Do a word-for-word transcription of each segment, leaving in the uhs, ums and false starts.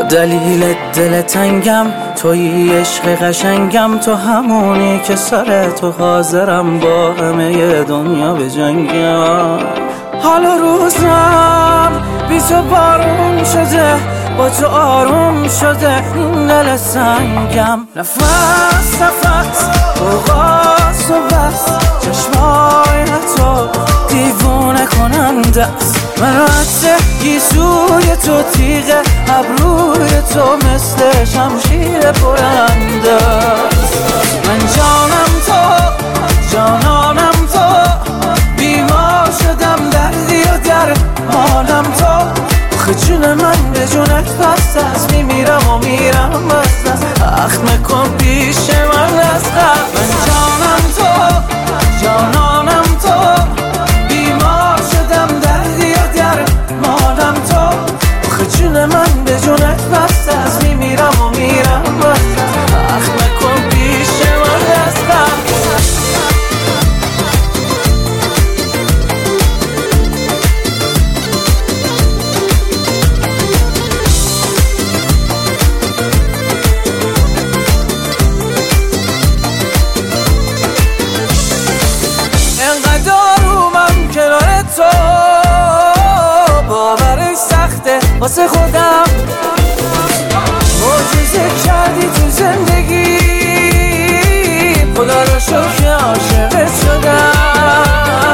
دلیل دل تنگم تویی، عشق قشنگم تو، همونی که سر تو حاضرم با همه دنیا به جنگم. حالا روزم بی تو بارون شده، با تو آروم شده این دل سنگم. نفس نفس اوقات و بس، چشمای تو دیوونه کننده است. من رد گیسوی تو، تیغ ابروی تو مثل شمشیر برنده است. من جانم تو، جانانم تو، بیمار شدم دردی و در حالم تو. آخه جون من به جونت بست است، میمیرم و میرم بست است. اخم کن پیش من از قبل. من جانم تو، جانانم تو، بیمار شدم دردی و در حالم تو. آخه جون من به جونت بست است، میمیرم و میرم بست است. اخم کن پیش من از قبل. واسه خودم معجزه کردی تو زندگی، خدا رو شکر عاشقت شدم.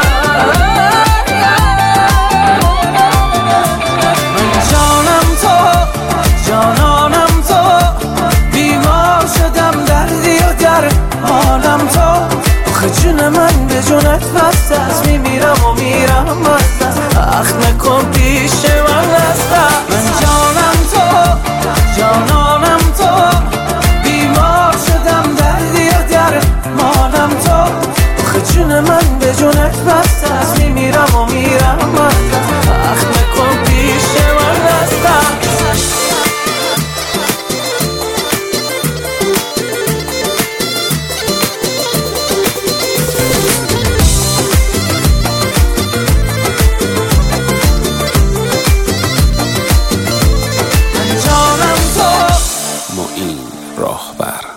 من جانم تو، جانانم تو، بیمار شدم دردی و در حالم تو. آخه جون من به جونت بست است، میمیرم و میرم بست است. اخم کن پیش من است. من جانم تو، جانانم تو، بیمار شدم دردی و در حالم تو. آخه جون من به جونت بست است، میمیرم و میرم بست است. اخم کن پیش من است. معین راهبر.